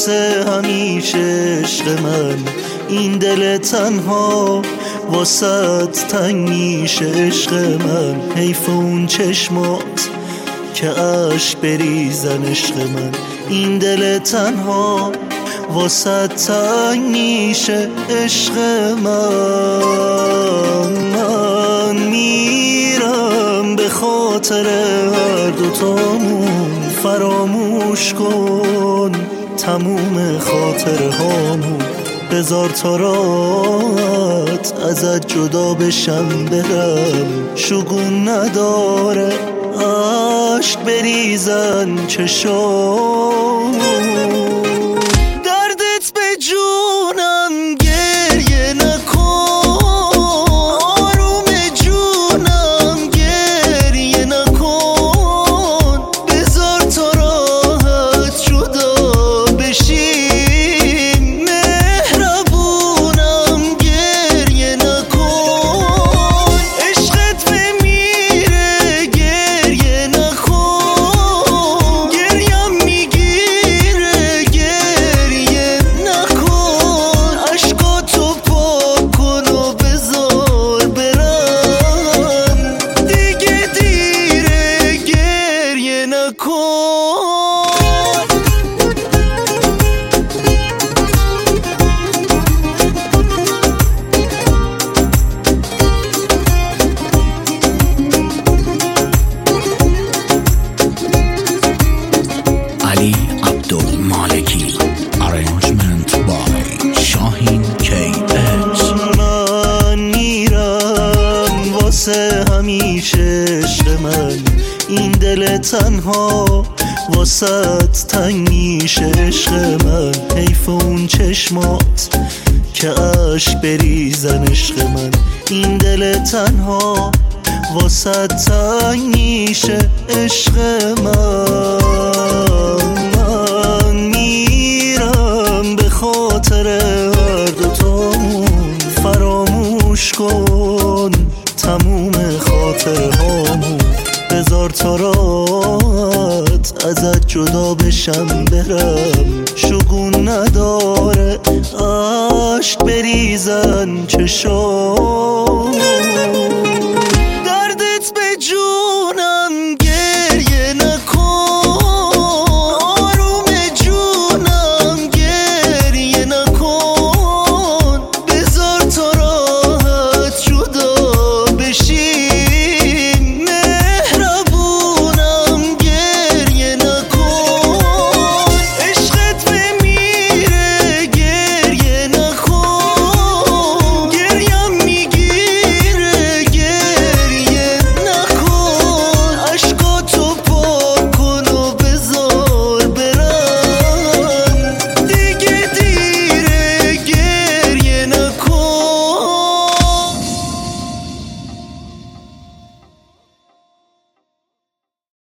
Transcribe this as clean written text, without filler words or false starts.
واسه همیشه عشق من، این دل تنها واسط تنگ میشه عشق من. حیف اون چشمات که عشق بریزن عشق من، این دل تنها واسط تنگ میشه عشق من. من میرم به خاطر هر دوتامون، فراموش کن تموم خاطر هامون. بذار تا راحت ازت جدا بشم برم، شگون نداره عشق بریزن چشامون. دردت به جونم گریه نکن، آروم جونم گریه نکن. بذار تا راحت جدا بشیم، مهربونم گریه نکن. عشقت بمیره گریه نکن، گریم میگیره گریه نکن. عشقاتو پاک کن و بذار برم، دیگه دیره گریه نکن. Ali Abdulmaleki, arrangement by Shahin KX. من میرم واسه همیشه عشق من، این دل تنها واسط تنگ میشه عشق من. حیف اون چشمات که عشق بریزن عشق من، این دل تنها واسط تنگ میشه عشق من. من میرم به خاطر هر دوتامون، فراموش کن تموم خاطر هامون. بذار تا راحت ازت جدا بشم برم، شگون نداره عشق بریزن چشام.